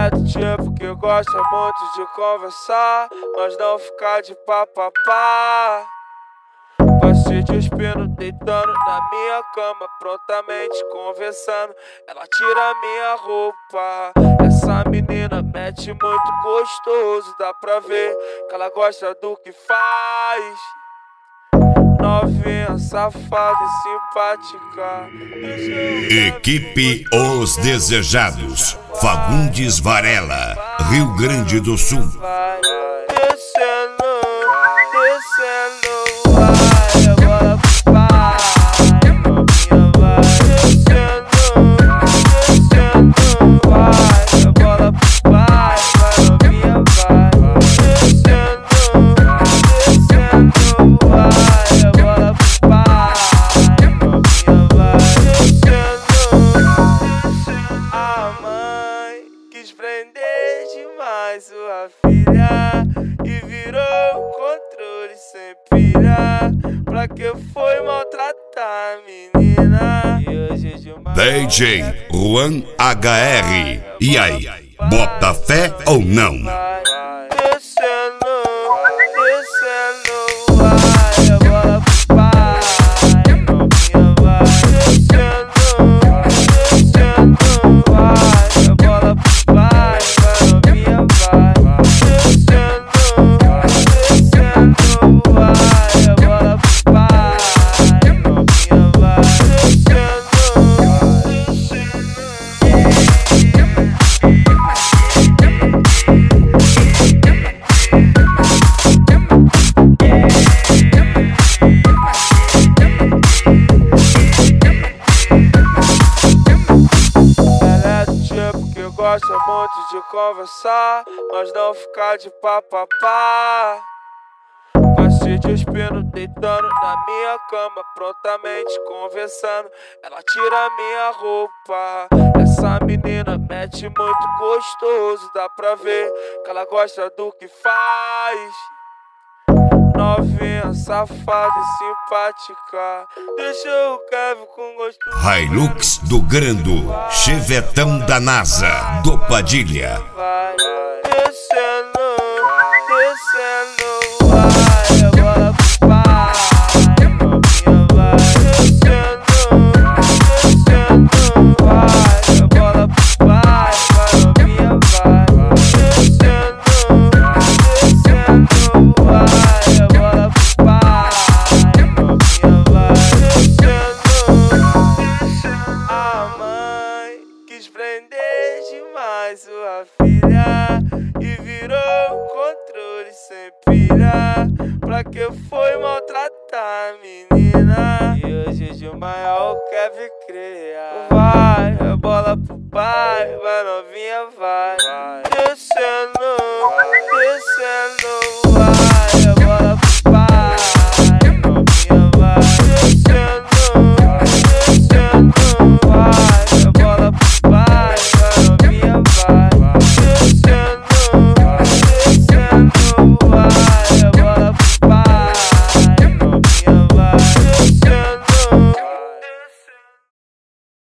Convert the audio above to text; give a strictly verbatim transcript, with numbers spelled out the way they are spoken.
Ela é do tipo que gosta muito de conversar, mas não ficar de papapá. Passei de espino deitando na minha cama, prontamente conversando. Ela tira minha roupa. Essa menina mete muito gostoso, dá pra ver que ela gosta do que faz. Novinha, safada e simpática. Equipe Os Desejados, Fagundes Varela, Rio Grande do Sul. Descendo, descendo, vai, a bola pro pai. Novinha vai descendo, descendo, vai, a bola pro pai. Vai, novinha vai descendo, descendo, vai, a bola pro pai. Novinha vai descendo. A mãe quis prender demais sua filha e virou controle sem pilha. Pra que foi maltratar a menina? E hoje de uma D J Juan H R. E aí, bota fé ou não? Descendo, descendo, vai, a bola pro pai. Novinha vai descendo, descendo, vai, a bola pro pai. Vai, novinha vai descendo, descendo, vai, a bola pro pai. Novinha vai descendo. Gosta muito de conversar, mas não ficar de papapá. Passei de espino deitando na minha cama, prontamente conversando. Ela tira minha roupa. Essa menina mete muito gostoso, dá pra ver que ela gosta do que faz. Novinha, safada e simpática. Deixa o Kevin com gosto. Hilux do Grando, Chevetão da NASA, do Padilha. Vai, descendo, descendo, vai, a bola pro pai. Novinha vai descendo, descendo, vai, a bola pro pai. Vai, novinha vai descendo, descendo, vai, a bola pro pai. Novinha vai descendo. A mãe quis prender demais sua filha e virou controle sem pilha. Pra que foi maltratar a menina? E hoje de maior Kevin cria. Vai, a bola pro pai, vai, novinha vai.